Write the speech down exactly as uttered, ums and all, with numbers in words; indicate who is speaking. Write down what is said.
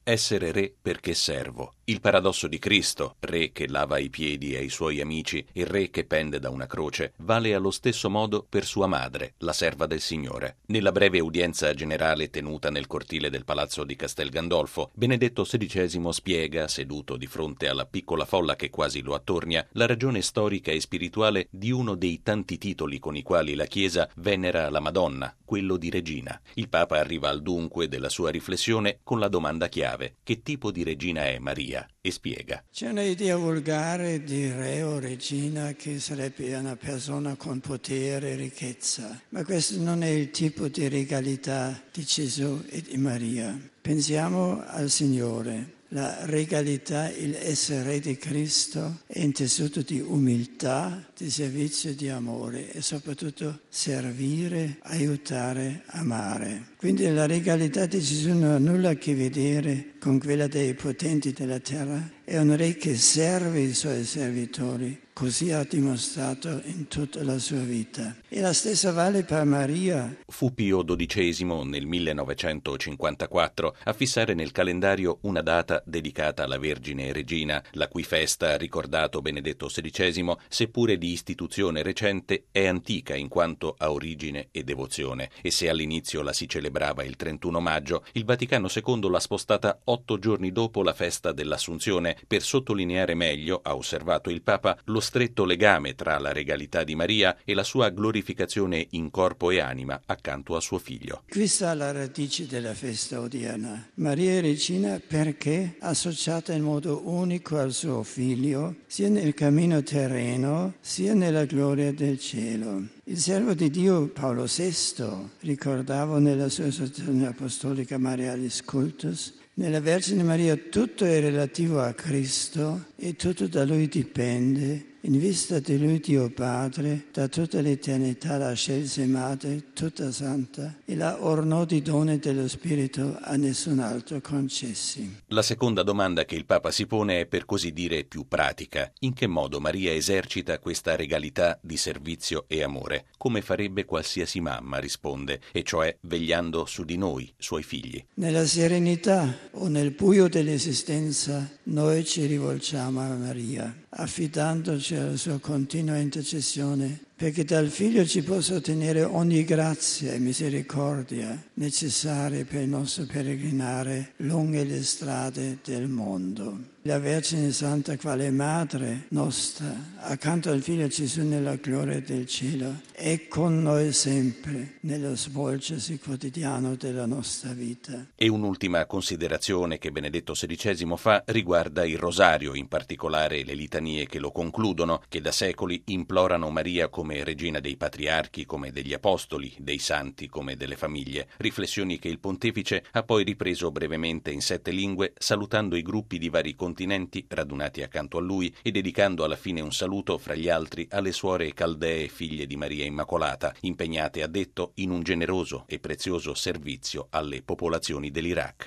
Speaker 1: Essere re perché servo. Il paradosso di Cristo, re che lava i piedi ai suoi amici e re che pende da una croce, vale allo stesso modo per sua madre, la serva del Signore. Nella breve udienza generale tenuta nel cortile del palazzo di Castel Gandolfo, Benedetto sedicesimo spiega, seduto di fronte alla piccola folla che quasi lo attornia, la ragione storica e spirituale di uno dei tanti titoli con i quali la Chiesa venera la Madonna, quello di regina. Il Papa arriva al dunque della sua riflessione con la domanda chiave: che tipo di regina è Maria? E spiega.
Speaker 2: C'è un'idea volgare di re o regina che sarebbe una persona con potere e ricchezza, ma questo non è il tipo di regalità di Gesù e di Maria. Pensiamo al Signore. La regalità, il essere re di Cristo, è intessuto di umiltà, di servizio e di amore e soprattutto servire, aiutare, amare. Quindi la regalità di Gesù non ha nulla a che vedere con quella dei potenti della terra. È un re che serve i suoi servitori, così ha dimostrato in tutta la sua vita. E la stessa vale per Maria.
Speaker 1: Fu Pio dodicesimo nel millenovecentocinquantaquattro a fissare nel calendario una data dedicata alla Vergine Regina, la cui festa, ha ricordato Benedetto sedicesimo, seppure di istituzione recente, è antica in quanto ha origine e devozione. E se all'inizio la si celebrava il trentuno maggio, il Vaticano secondo l'ha spostata otto giorni dopo la festa dell'Assunzione, per sottolineare meglio, ha osservato il Papa, lo stretto legame tra la regalità di Maria e la sua glorificazione in corpo e anima accanto a suo figlio.
Speaker 2: Qui sta la radice della festa odierna. Maria è regina perché associata in modo unico al suo figlio, sia nel cammino terreno, sia nella gloria del cielo. Il servo di Dio Paolo sesto ricordava nella sua esortazione apostolica Marialis Cultus: nella Vergine Maria tutto è relativo a Cristo e tutto da Lui dipende. In vista di Lui Dio Padre, da tutta l'eternità la scelse madre, tutta santa, e la ornò di doni dello Spirito a nessun altro concessi.
Speaker 1: La seconda domanda che il Papa si pone è per così dire più pratica. In che modo Maria esercita questa regalità di servizio e amore? Come farebbe qualsiasi mamma, risponde, e cioè vegliando su di noi, suoi figli.
Speaker 2: Nella serenità o nel buio dell'esistenza noi ci rivolgiamo a Maria, affidandoci alla sua continua intercessione, perché dal Figlio ci possa ottenere ogni grazia e misericordia necessarie per il nostro peregrinare lungo le strade del mondo. La Vergine Santa, quale Madre nostra, accanto al Figlio Gesù nella gloria del cielo, è con noi sempre nello svolgersi quotidiano della nostra vita.
Speaker 1: E un'ultima considerazione che Benedetto sedicesimo fa riguarda il rosario, in particolare le litanie che lo concludono, che da secoli implorano Maria come regina dei patriarchi, come degli apostoli, dei santi, come delle famiglie. Riflessioni che il pontefice ha poi ripreso brevemente in sette lingue, salutando i gruppi di vari continenti radunati accanto a lui e dedicando alla fine un saluto fra gli altri alle suore caldee figlie di Maria Immacolata, impegnate, ha detto, in un generoso e prezioso servizio alle popolazioni dell'Iraq.